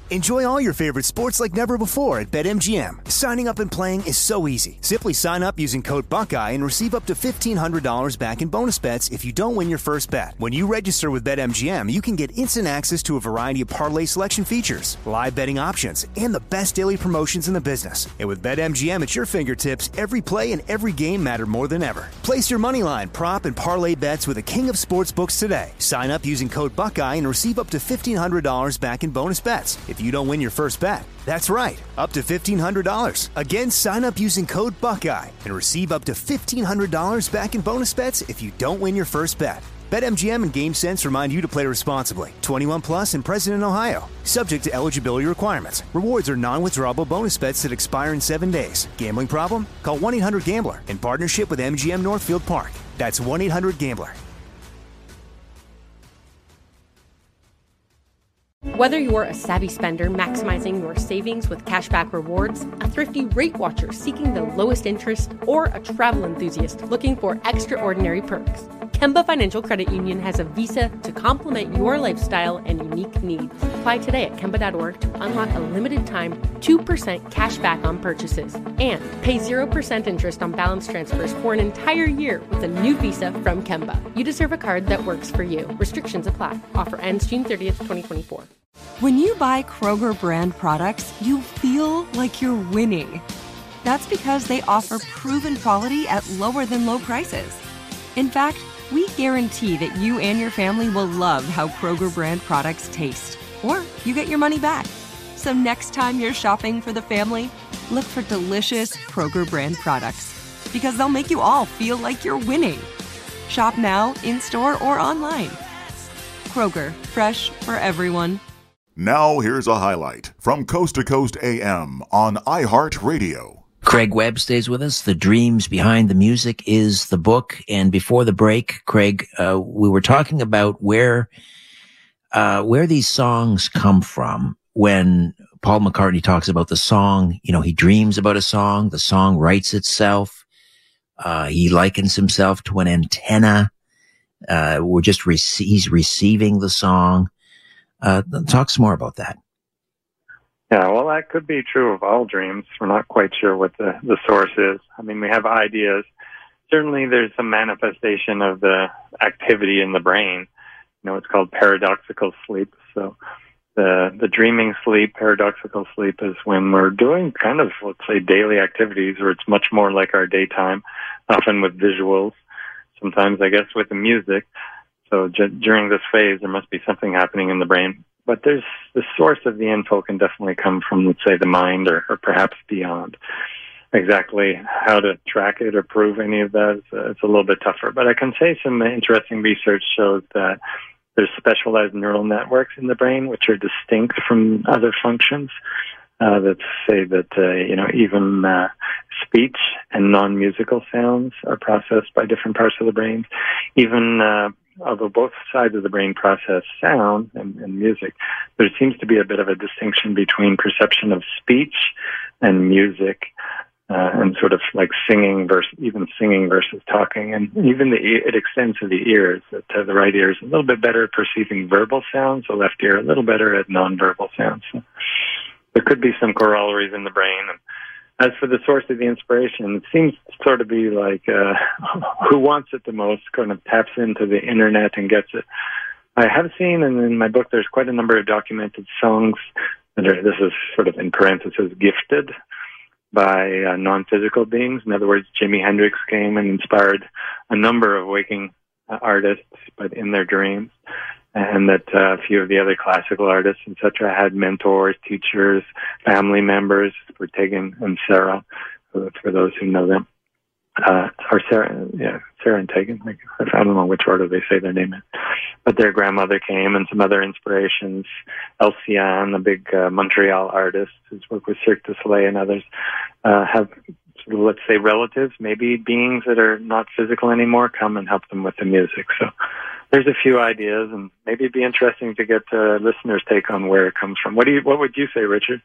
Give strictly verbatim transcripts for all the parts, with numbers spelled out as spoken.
Enjoy all your favorite sports like never before at BetMGM. Signing up and playing is so easy. Simply sign up using code Buckeye and receive up to fifteen hundred dollars back in bonus bets if you don't win your first bet. When you register with BetMGM, you can get instant access to a variety of parlay selection features, live betting options, and the best daily promotions in the business. And with BetMGM at your fingertips, every play and every game matter more than ever. Place your moneyline, prop, and parlay bets with the king of sportsbooks today. Sign up using code Buckeye and receive up to fifteen hundred dollars back in bonus bets if you don't win your first bet. That's right, up to fifteen hundred dollars. Again, sign up using code Buckeye and receive up to fifteen hundred dollars back in bonus bets if you don't win your first bet. BetMGM and GameSense remind you to play responsibly. twenty-one plus and present in Ohio. Subject to eligibility requirements. Rewards are non-withdrawable bonus bets that expire in seven days. Gambling problem? Call one eight hundred gambler in partnership with M G M Northfield Park. That's one eight hundred gambler. Whether you're a savvy spender maximizing your savings with cashback rewards, a thrifty rate watcher seeking the lowest interest, or a travel enthusiast looking for extraordinary perks, Kemba Financial Credit Union has a visa to complement your lifestyle and unique needs. Apply today at Kemba dot org to unlock a limited time two percent cash back on purchases and pay zero percent interest on balance transfers for an entire year with a new visa from Kemba. You deserve a card that works for you. Restrictions apply. Offer ends June thirtieth, twenty twenty-four. When you buy Kroger brand products, you feel like you're winning. That's because they offer proven quality at lower than low prices. In fact, we guarantee that you and your family will love how Kroger brand products taste, or you get your money back. So next time you're shopping for the family, look for delicious Kroger brand products, because they'll make you all feel like you're winning. Shop now, in-store, or online. Kroger, fresh for everyone. Now here's a highlight from Coast to Coast A M on iHeartRadio. Craig Webb stays with us. The Dreams Behind the Music is the book. And before the break, Craig, uh, we were talking about where, uh, where these songs come from. When Paul McCartney talks about the song, you know, he dreams about a song, the song writes itself. Uh, he likens himself to an antenna. Uh, we're just, rec- he's receiving the song. Uh, talk some more about that. Yeah, well, that could be true of all dreams. We're not quite sure what the, the source is. I mean, we have ideas. Certainly there's some manifestation of the activity in the brain. You know, it's called paradoxical sleep. So the the dreaming sleep, paradoxical sleep, is when we're doing kind of, let's say, daily activities, or it's much more like our daytime, often with visuals, sometimes, I guess, with the music. So j- during this phase, there must be something happening in the brain. But there's the source of the info can definitely come from, let's say, the mind, or, or perhaps beyond. Exactly how to track it or prove any of that, uh, it's a little bit tougher. But I can say some interesting research shows that there's specialized neural networks in the brain which are distinct from other functions. Uh, that say that, uh, you know, even uh, speech and non-musical sounds are processed by different parts of the brain. Even uh, although both sides of the brain process sound and, and music, there seems to be a bit of a distinction between perception of speech and music, uh, and sort of like singing versus even singing versus talking. And even the it extends to the ears. That uh, the right ear is a little bit better at perceiving verbal sounds, the left ear a little better at nonverbal sounds. So there could be some corollaries in the brain. And as for the source of the inspiration, it seems to sort of be like uh, who wants it the most kind of taps into the internet and gets it. I have seen, and in my book, there's quite a number of documented songs that are, this is sort of in parentheses, gifted by uh, non-physical beings. In other words, Jimi Hendrix came and inspired a number of waking uh, artists, but in their dreams. And that uh, a few of the other classical artists, et cetera, had mentors, teachers, family members, for Tegan and Sarah, for, for those who know them. Uh, or Sarah, yeah, Sarah and Tegan. Like, I don't know which order they say their name in. But their grandmother came, and some other inspirations. Elcian, the big uh, Montreal artist who's worked with Cirque du Soleil and others, uh, have, sort of, let's say, relatives, maybe beings that are not physical anymore, come and help them with the music. So there's a few ideas, and maybe it'd be interesting to get uh, listeners' take on where it comes from. What do you? What would you say, Richard?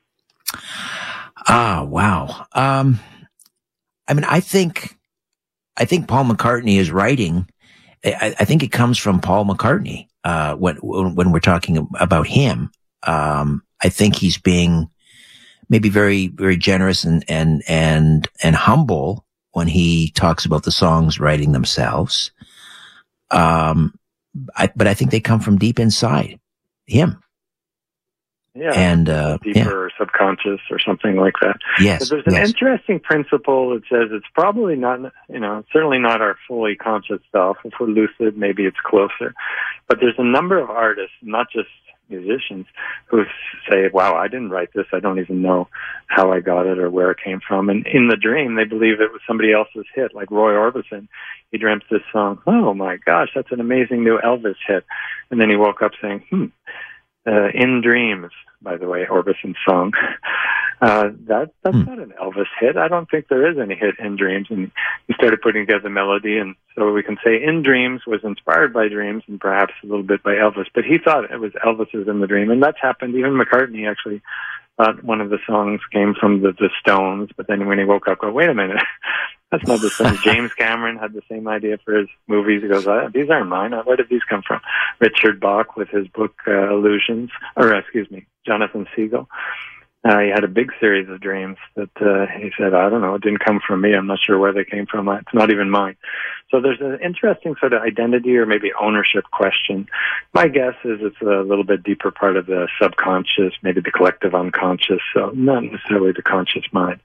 Ah, wow. Um, I mean, I think, I think Paul McCartney is writing. I, I think it comes from Paul McCartney. Uh, when when we're talking about him, um, I think he's being maybe very, very generous and, and, and, and humble when he talks about the songs writing themselves. Um, I, but I think they come from deep inside him. Yeah. And, uh, deeper yeah. or subconscious or something like that. Yes. But there's an yes. interesting principle that says it's probably not, you know, certainly not our fully conscious self. If we're lucid, maybe it's closer. But there's a number of artists, not just musicians, who say, wow, I didn't write this. I don't even know how I got it or where it came from. And in the dream, they believe it was somebody else's hit, like Roy Orbison. He dreamt this song. Oh, my gosh, that's an amazing new Elvis hit. And then he woke up saying, hmm, uh, In Dreams, by the way, Orbison's song. Uh, that that's hmm. not an Elvis hit. I don't think there is any hit in Dreams. And he started putting together melody, and so we can say In Dreams was inspired by Dreams and perhaps a little bit by Elvis. But he thought it was Elvis's In the Dream, and that's happened. Even McCartney actually thought one of the songs came from the, the Stones, but then when he woke up, go, wait a minute, that's not the same. James Cameron had the same idea for his movies. He goes, oh, these aren't mine. Where did these come from? Richard Bach with his book uh, Illusions, or excuse me, Jonathan Siegel. Uh, he had a big series of dreams that uh, he said, I don't know, it didn't come from me. I'm not sure where they came from. It's not even mine. So there's an interesting sort of identity or maybe ownership question. My guess is it's a little bit deeper part of the subconscious, maybe the collective unconscious, so not necessarily the conscious mind.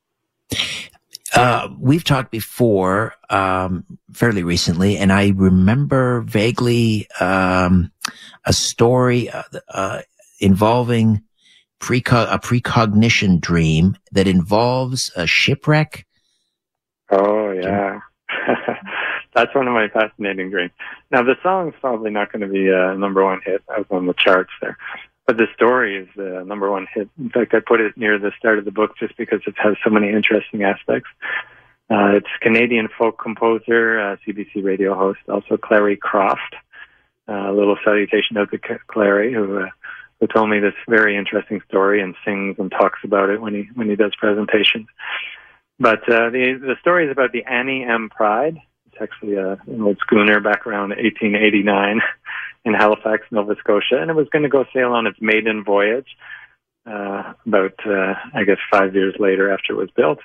Uh, we've talked before, um, fairly recently, and I remember vaguely um, a story uh, uh, involving Preco- a precognition dream that involves a shipwreck. Oh, yeah. That's one of my fascinating dreams. Now, the song's probably not going to be a number one hit. I was on the charts there. But the story is the number one hit. In fact, I put it near the start of the book just because it has so many interesting aspects. Uh, it's Canadian folk composer, uh, C B C radio host, also Clary Croft. Uh, a little salutation out to Clary, who... Uh, who told me this very interesting story and sings and talks about it when he when he does presentations. But uh, the the story is about the Annie M. Pride. It's actually a, an old schooner back around eighteen eighty-nine in Halifax, Nova Scotia, and it was going to go sail on its maiden voyage uh, about, uh, I guess, five years later after it was built,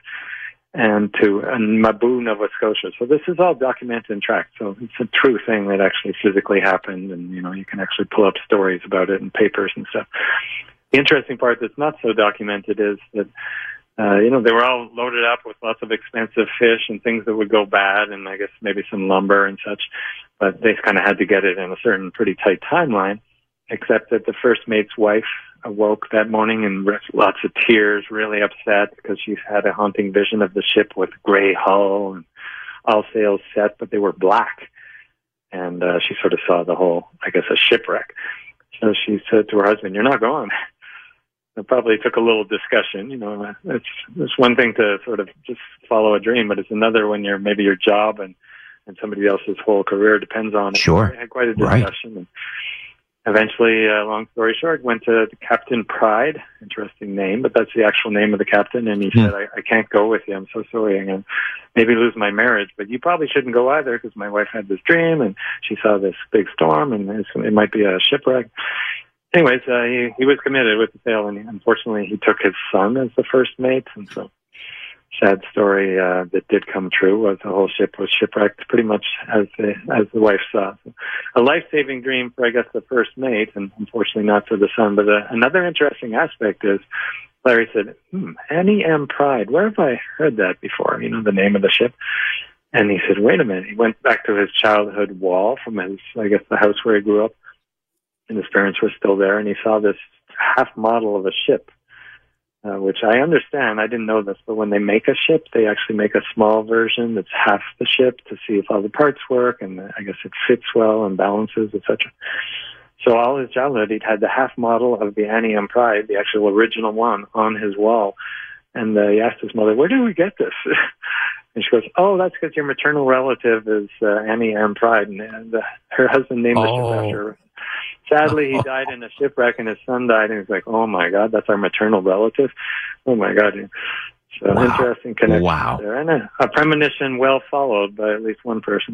and to uh, Mabou, Nova Scotia. So this is all documented and tracked. So it's a true thing that actually physically happened, and you know you can actually pull up stories about it in papers and stuff. The interesting part that's not so documented is that uh, you know they were all loaded up with lots of expensive fish and things that would go bad, and I guess maybe some lumber and such. But they kind of had to get it in a certain pretty tight timeline. Except that the first mate's wife awoke that morning in lots of tears, really upset because she had a haunting vision of the ship with gray hull and all sails set, but they were black. And uh, she sort of saw the whole, I guess, a shipwreck. So she said to her husband, "You're not going." It probably took a little discussion. You know, it's it's one thing to sort of just follow a dream, but it's another when you're maybe your job and, and somebody else's whole career depends on it. Sure. They had quite a discussion. Right. And eventually, uh, long story short, went to Captain Pride. Interesting name, but that's the actual name of the captain. And he mm. said, I, I can't go with you. I'm so sorry. I'm going to maybe lose my marriage, but you probably shouldn't go either because my wife had this dream and she saw this big storm and it might be a shipwreck. Anyways, uh, he, he was committed with the sail, and unfortunately he took his son as the first mate. And so, sad story uh, that did come true was the whole ship was shipwrecked pretty much as the as the wife saw. So a life-saving dream for, I guess, the first mate, and unfortunately not for the son. But uh, another interesting aspect is Larry said, hmm, Annie M. Pride, where have I heard that before? You know, the name of the ship. And he said, wait a minute. He went back to his childhood wall from his, I guess, the house where he grew up, and his parents were still there, and he saw this half model of a ship. Uh, which I understand. I didn't know this, but when they make a ship, they actually make a small version that's half the ship to see if all the parts work, and I guess it fits well and balances, et cetera. So all his childhood, he'd had the half model of the Annie M. Pride, the actual original one, on his wall. And uh, he asked his mother, where did we get this? And she goes, oh, that's because your maternal relative is uh, Annie M. Pride, and, and uh, her husband named the oh. ship after her. Sadly, he died in a shipwreck, and his son died, and he's like, oh, my God, that's our maternal relative. Oh, my God. So wow. Interesting connection wow. there. And a, a premonition well followed by at least one person.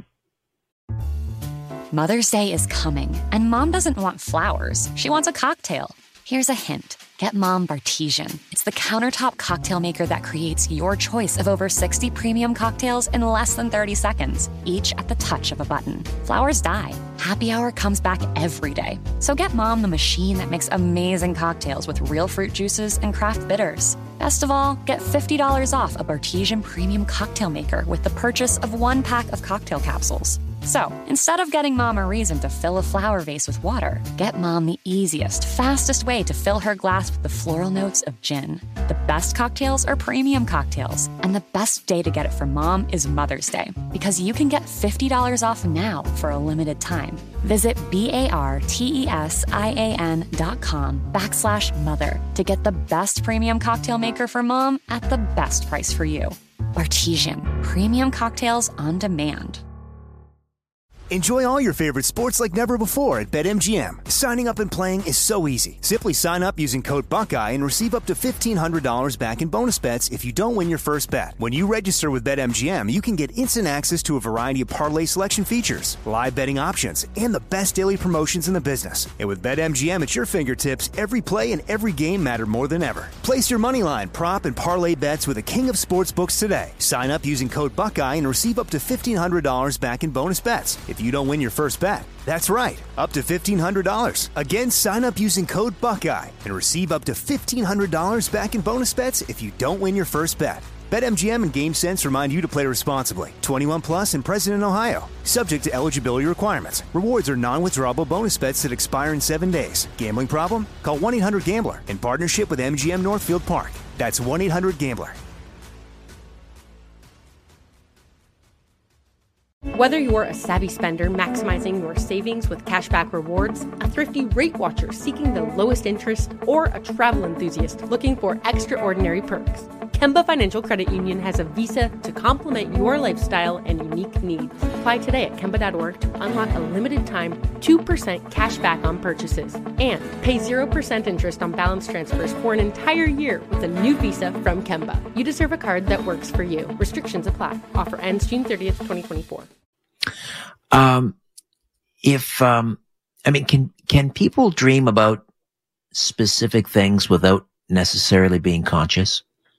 Mother's Day is coming, and Mom doesn't want flowers. She wants a cocktail. Here's a hint. Get Mom Bartesian. It's the countertop cocktail maker that creates your choice of over sixty premium cocktails in less than thirty seconds, each at the touch of a button. Flowers die. Happy Hour comes back every day. So get Mom the machine that makes amazing cocktails with real fruit juices and craft bitters. Best of all, get fifty dollars off a Bartesian premium cocktail maker with the purchase of one pack of cocktail capsules. So, instead of getting Mom a reason to fill a flower vase with water, get Mom the easiest, fastest way to fill her glass with the floral notes of gin. The best cocktails are premium cocktails, and the best day to get it for Mom is Mother's Day, because you can get fifty dollars off now for a limited time. Visit B-A-R-T-E-S-I-A-N dot com backslash mother to get the best premium cocktail maker for Mom at the best price for you. Bartesian, premium cocktails on demand. Enjoy all your favorite sports like never before at BetMGM. Signing up and playing is so easy. Simply sign up using code Buckeye and receive up to fifteen hundred dollars back in bonus bets if you don't win your first bet. When you register with BetMGM, you can get instant access to a variety of parlay selection features, live betting options, and the best daily promotions in the business. And with BetMGM at your fingertips, every play and every game matter more than ever. Place your moneyline, prop, and parlay bets with the king of sportsbooks today. Sign up using code Buckeye and receive up to fifteen hundred dollars back in bonus bets if you don't win your first bet. That's right, up to fifteen hundred dollars. Again, sign up using code Buckeye and receive up to fifteen hundred dollars back in bonus bets if you don't win your first bet. BetMGM and GameSense remind you to play responsibly. twenty-one plus and present in Ohio. Subject to eligibility requirements. Rewards are non-withdrawable bonus bets that expire in seven days. Gambling problem? Call one eight hundred gambler in partnership with M G M Northfield Park. That's one eight hundred gambler. Whether you're a savvy spender maximizing your savings with cashback rewards, a thrifty rate watcher seeking the lowest interest, or a travel enthusiast looking for extraordinary perks, Kemba Financial Credit Union has a visa to complement your lifestyle and unique needs. Apply today at Kemba dot org to unlock a limited time two percent cash back on purchases and pay zero percent interest on balance transfers for an entire year with a new visa from Kemba. You deserve a card that works for you. Restrictions apply. Offer ends June thirtieth, twenty twenty-four. Um, if, um, I mean, can, can people dream about specific things without necessarily being conscious?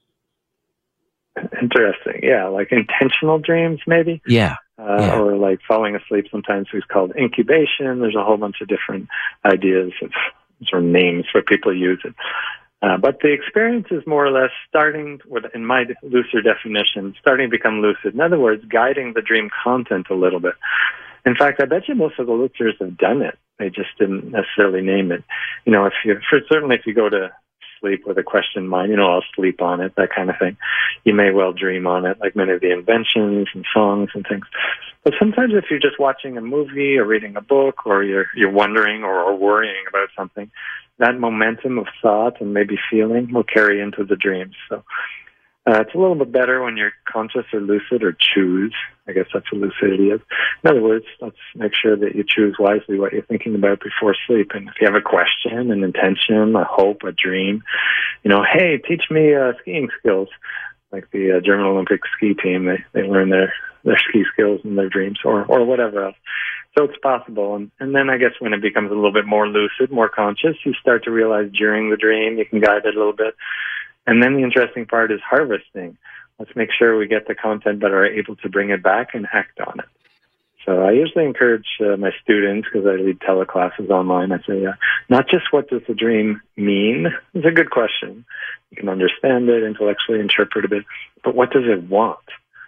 Interesting. Yeah. Like intentional dreams, maybe. Yeah. Uh, yeah. Or like falling asleep sometimes is called incubation. There's a whole bunch of different ideas of sort of names where people use it. Uh, but the experience is more or less starting with, in my looser definition, starting to become lucid. In other words, guiding the dream content a little bit. In fact, I bet you most of the loosers have done it. They just didn't necessarily name it. You know, if you, for certainly if you go to sleep with a question mind, you know, I'll sleep on it, that kind of thing. You may well dream on it, like many of the inventions and songs and things. But sometimes if you're just watching a movie or reading a book, or you're you're wondering or, or worrying about something, that momentum of thought and maybe feeling will carry into the dreams. So uh, it's a little bit better when you're conscious or lucid or choose. I guess that's what lucidity is. In other words, let's make sure that you choose wisely what you're thinking about before sleep. And if you have a question, an intention, a hope, a dream, you know, hey, teach me uh, skiing skills. Like the uh, German Olympic ski team, they, they learn their, their ski skills in their dreams, or, or whatever else. So it's possible. And, and then I guess when it becomes a little bit more lucid, more conscious, you start to realize during the dream you can guide it a little bit. And then the interesting part is harvesting. Let's make sure we get the content but are able to bring it back and act on it. So I usually encourage uh, my students, because I lead teleclasses online, I say, uh, not just what does the dream mean? It's a good question. You can understand it, intellectually interpret a bit, but what does it want?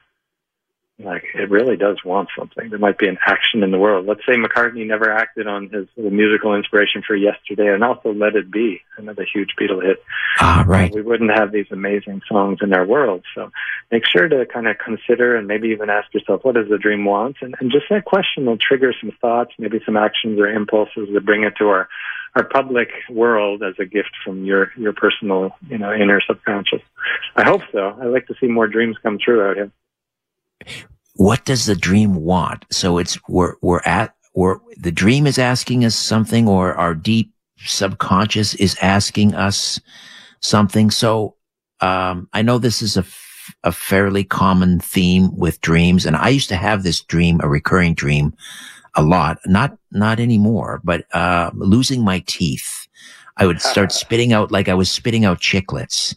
Like, it really does want something. There might be an action in the world. Let's say McCartney never acted on his musical inspiration for Yesterday, and also Let It Be, another huge Beatle hit. Ah, right. Uh, we wouldn't have these amazing songs in our world. So make sure to kind of consider and maybe even ask yourself, what does the dream want? And, and just that question will trigger some thoughts, maybe some actions or impulses that bring it to our, our public world as a gift from your, your personal, you know, inner subconscious. I hope so. I'd like to see more dreams come true out here. What does the dream want? So it's, we're, we're at, we're, the dream is asking us something, or our deep subconscious is asking us something. So, um, I know this is a, f- a fairly common theme with dreams. And I used to have this dream, a recurring dream, a lot, not, not anymore, but, uh, losing my teeth. I would start spitting out like I was spitting out chiclets.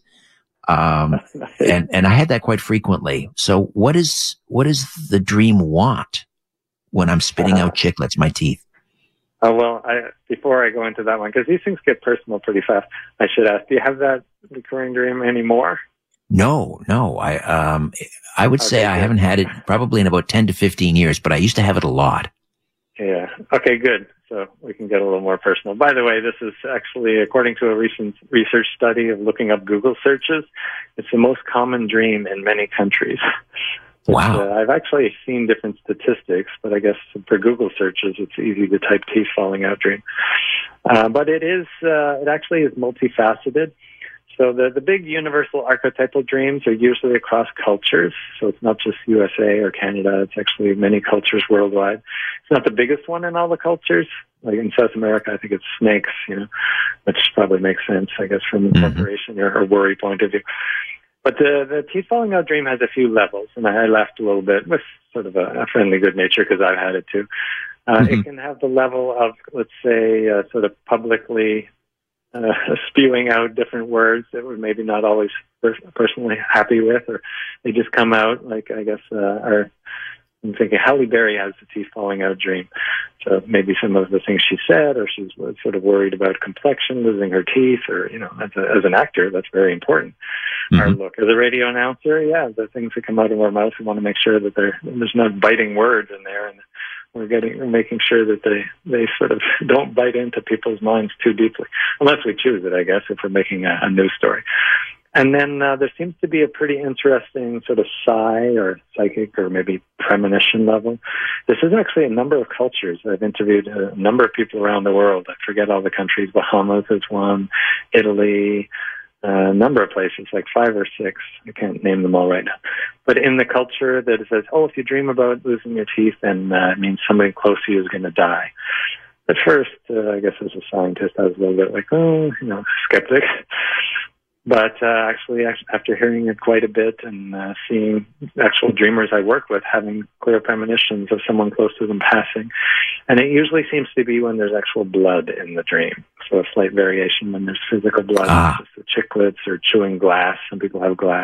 Um, and, and I had that quite frequently. So what is, what does the dream want when I'm spitting uh, out chiclets, my teeth? Oh, well, I, before I go into that one, because these things get personal pretty fast, I should ask, do you have that recurring dream anymore? No, no. I, um, I would okay, say I good. haven't had it probably in about ten to fifteen years, but I used to have it a lot. Yeah. Okay, good. So we can get a little more personal. By the way, this is actually, according to a recent research study of looking up Google searches, it's the most common dream in many countries. But, wow. Uh, I've actually seen different statistics, but I guess for Google searches, it's easy to type teeth falling out dream. Uh, but it is, uh, it actually is multifaceted. So the, the big universal archetypal dreams are usually across cultures. So it's not just U S A or Canada. It's actually many cultures worldwide. It's not the biggest one in all the cultures. Like in South America, I think it's snakes, you know, which probably makes sense, I guess, from a corporation or, or worry point of view. But the, the teeth falling out dream has a few levels, and I laughed a little bit with sort of a, a friendly good nature because I've had it too. Uh, mm-hmm. It can have the level of, let's say, uh, sort of publicly uh, spewing out different words that we're maybe not always per- personally happy with, or they just come out, like, I guess, uh, our, I'm thinking Halle Berry has the teeth falling out dream. So maybe some of the things she said, or she's sort of worried about complexion, losing her teeth, or, you know, as, a, as an actor, that's very important. Mm-hmm. Our look as a radio announcer, yeah, the things that come out of our mouth, we want to make sure that there there's not biting words in there, and we're getting we're making sure that they they sort of don't bite into people's minds too deeply, unless we choose it, I guess, if we're making a, a news story. And then uh, there seems to be a pretty interesting sort of psi or psychic or maybe premonition level. This is actually a number of cultures. I've interviewed a number of people around the world. I forget all the countries. Bahamas is one, Italy, uh, a number of places, like five or six. I can't name them all right now. But in the culture that says, oh, if you dream about losing your teeth, then uh, it means somebody close to you is going to die. At first, uh, I guess as a scientist, I was a little bit like, oh, you know, skeptic. But uh, actually, after hearing it quite a bit and uh, seeing actual dreamers I work with having clear premonitions of someone close to them passing, and it usually seems to be when there's actual blood in the dream. So a slight variation when there's physical blood, ah. just the chiclets or chewing glass. Some people have glass.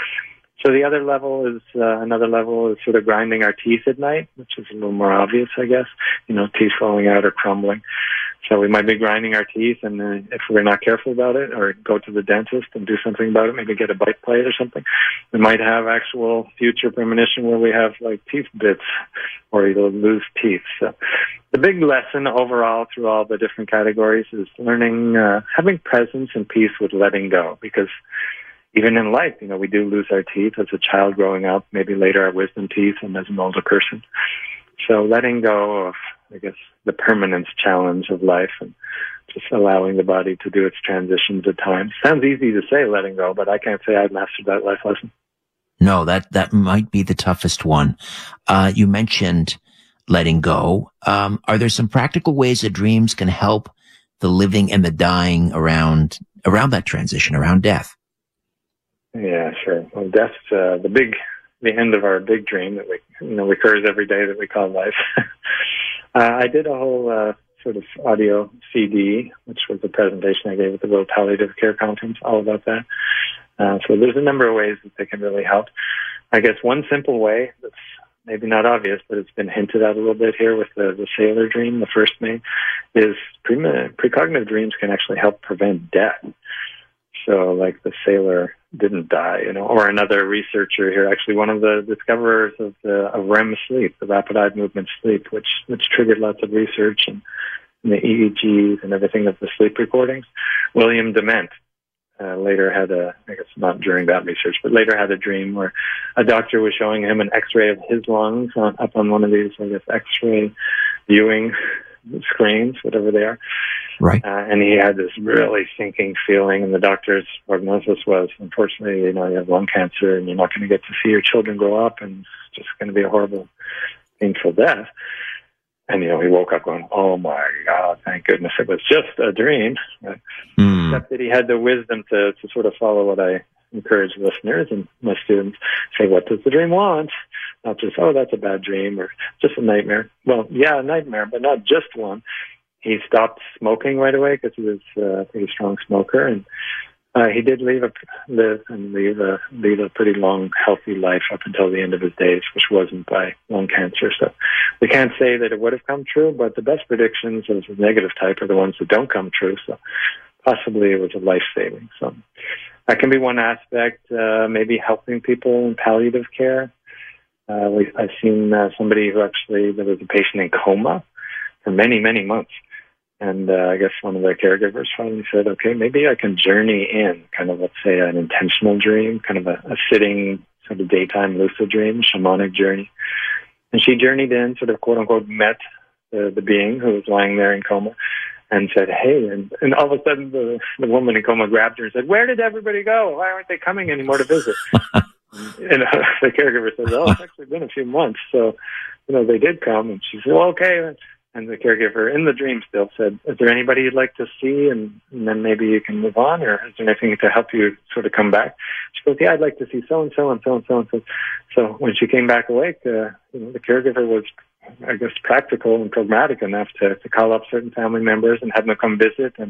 So the other level is, uh, another level is sort of grinding our teeth at night, which is a little more obvious, I guess. You know, teeth falling out or crumbling. So we might be grinding our teeth, and uh, if we're not careful about it, or go to the dentist and do something about it, maybe get a bite plate or something, we might have actual future premonition where we have like teeth bits, or you'll lose teeth. So the big lesson overall through all the different categories is learning, uh, having presence and peace with letting go, because even in life, you know, we do lose our teeth as a child growing up, maybe later our wisdom teeth, and as an older person. So letting go of, I guess, the permanence challenge of life and just allowing the body to do its transitions at times. Sounds easy to say, letting go, but I can't say I've mastered that life lesson. No, that, that might be the toughest one. Uh, you mentioned letting go. Um, are there some practical ways that dreams can help the living and the dying around, around that transition, around death? Yeah, sure. Well, death's uh, the big, the end of our big dream that we, you know, recurs every day that we call life. uh, I did a whole uh, sort of audio C D, which was a presentation I gave at the World Palliative Care Conference, all about that. Uh, so there's a number of ways that they can really help. I guess one simple way that's maybe not obvious, but it's been hinted at a little bit here with the, the sailor dream, the first main, is pre- precognitive dreams can actually help prevent death. So, like the sailor didn't die, you know, or another researcher here, actually one of the discoverers of the of R E M sleep, the rapid eye movement sleep, which which triggered lots of research and, and the E E Gs and everything of the sleep recordings. William Dement uh, later had a, I guess not during that research, but later had a dream where a doctor was showing him an X-ray of his lungs on, up on one of these, I guess, X-ray viewing screens, whatever they are. Right. Uh, and he had this really sinking feeling, and the doctor's prognosis was, unfortunately, you know, you have lung cancer and you're not going to get to see your children grow up, and it's just going to be a horrible, painful death. And, you know, he woke up going, oh my God, thank goodness it was just a dream. Right? Mm. Except that he had the wisdom to, to sort of follow what I encourage listeners and my students, say, what does the dream want? Not just, oh, that's a bad dream or just a nightmare. Well, yeah, a nightmare, but not just one. he stopped smoking right away because he was uh, a pretty strong smoker, and uh, he did leave a live and leave a lead a pretty long, healthy life up until the end of his days, which wasn't by lung cancer. So we can't say that it would have come true, but the best predictions of the negative type are the ones that don't come true. So possibly it was a life saving. So that can be one aspect. Uh, maybe helping people in palliative care. Uh, we, I've seen uh, somebody who actually there was a patient in coma for many, many months. And uh, I guess one of the caregivers finally said, okay, maybe I can journey in, kind of, let's say, an intentional dream, kind of a, a sitting, sort of daytime lucid dream, shamanic journey. And she journeyed in, sort of, quote unquote, met the, the being who was lying there in coma and said, hey, and, and all of a sudden the, the woman in coma grabbed her and said, where did everybody go? Why aren't they coming anymore to visit? And uh, the caregiver said, well, it's actually been a few months. So, you know, they did come. And she said, well, okay. And the caregiver in the dream still said, is there anybody you'd like to see? And, and then maybe you can move on, or is there anything to help you sort of come back? She goes, yeah, I'd like to see so-and-so and so-and-so and so. So when she came back awake, uh, you know, the caregiver was, I guess, practical and pragmatic enough to, to call up certain family members and have them come visit. And,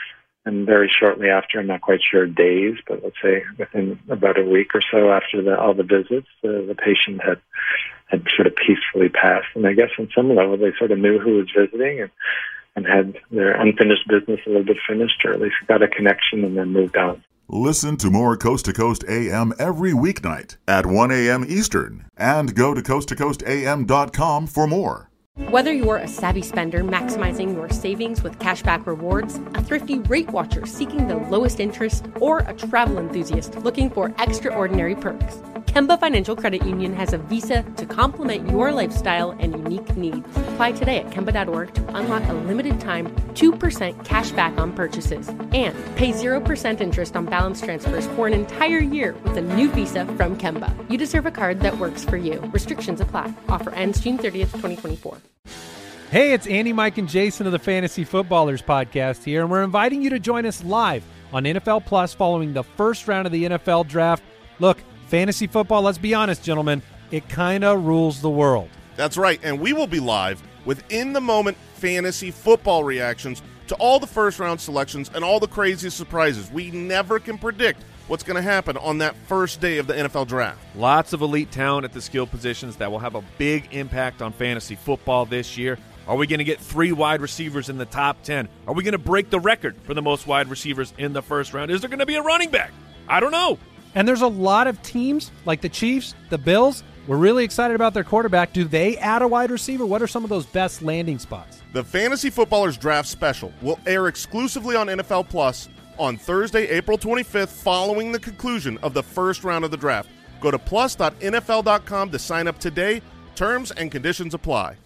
and very shortly after, I'm not quite sure days, but let's say within about a week or so after the, all the visits, uh, the patient had had sort of peacefully passed. And I guess on some level they sort of knew who was visiting and, and had their unfinished business a little bit finished, or at least got a connection and then moved on. Listen to more Coast to Coast A M every weeknight at one a.m. Eastern, and go to coast to coast a m dot com for more. Whether you're a savvy spender maximizing your savings with cashback rewards, a thrifty rate watcher seeking the lowest interest, or a travel enthusiast looking for extraordinary perks, Kemba Financial Credit Union has a visa to complement your lifestyle and unique needs. Apply today at Kemba dot org to unlock a limited time two percent cash back on purchases and pay zero percent interest on balance transfers for an entire year with a new visa from Kemba. You deserve a card that works for you. Restrictions apply. Offer ends June thirtieth, twenty twenty-four. Hey, it's Andy, Mike, and Jason of the Fantasy Footballers podcast here, and we're inviting you to join us live on N F L Plus following the first round of the N F L Draft. Look, fantasy football, let's be honest, gentlemen, it kind of rules the world. That's right, and we will be live with in-the-moment fantasy football reactions to all the first-round selections and all the crazy surprises. We never can predict what's going to happen on that first day of the N F L Draft. Lots of elite talent at the skill positions that will have a big impact on fantasy football this year. Are we going to get three wide receivers in the top ten? Are we going to break the record for the most wide receivers in the first round? Is there going to be a running back? I don't know. And there's a lot of teams like the Chiefs, the Bills. We're really excited about their quarterback. Do they add a wide receiver? What are some of those best landing spots? The Fantasy Footballers Draft Special will air exclusively on N F L Plus on Thursday, April twenty-fifth, following the conclusion of the first round of the draft. Go to plus dot N F L dot com to sign up today. Terms and conditions apply.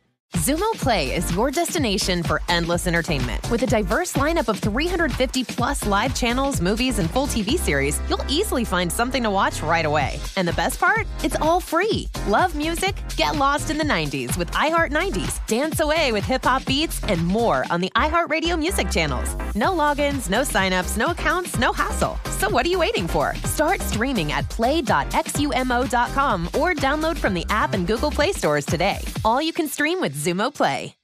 Xumo Play is your destination for endless entertainment. With a diverse lineup of three hundred fifty plus live channels, movies, and full T V series, you'll easily find something to watch right away. And the best part? It's all free. Love music? Get lost in the nineties with iHeart nineties. Dance away with hip-hop beats and more on the iHeartRadio music channels. No logins, no signups, no accounts, no hassle. So what are you waiting for? Start streaming at play dot xumo dot com or download from the app and Google Play stores today. All you can stream with Xumo Play.